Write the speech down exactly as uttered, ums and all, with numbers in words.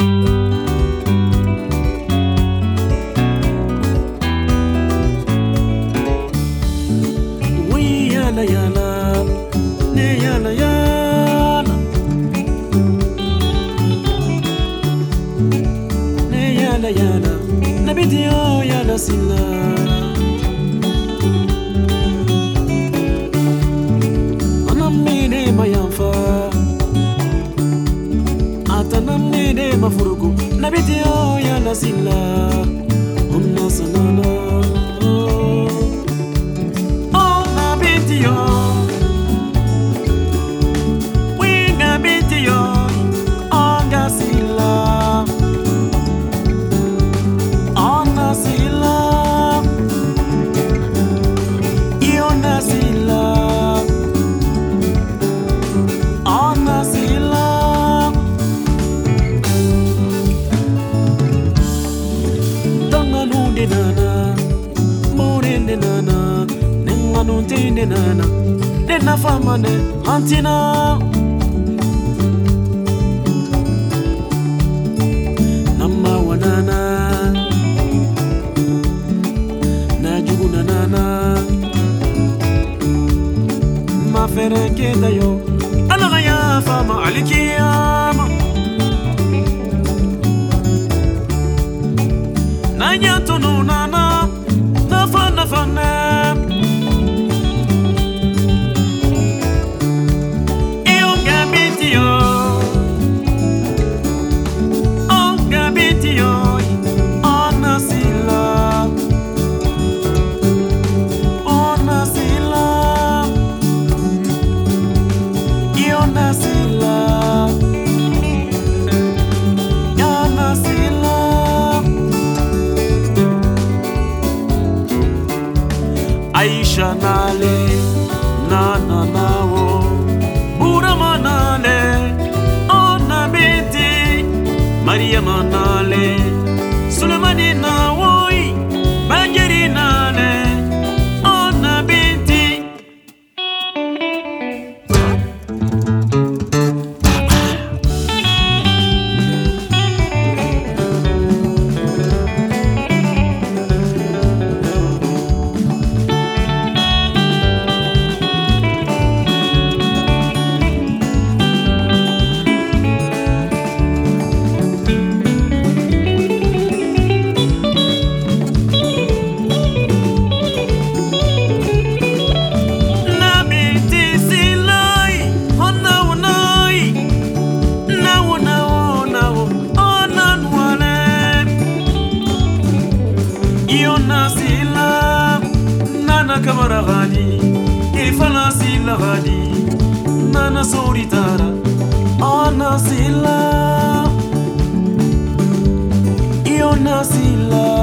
Yana yana, ne yana yana, ne yana yana, na bidio yana sila. Anamine mayamfa, atanamine mafuruku, na bidio yana sila. Unna sanana. Nana, nana, nena famane, antina. Nama wanana, na jugu nana, ma fere keda yo, alana ya fama alikiyama. Nanya tunu nana, nafa nafa ne. Aisha nale, na na na wo, Burama nale, Ona binti, Maria nale, Sulemani na woi, Banjeri nale, Ona binti. Nana kamara gadi, ifana sila gadi, nana sori tara, ana sila, iona sila.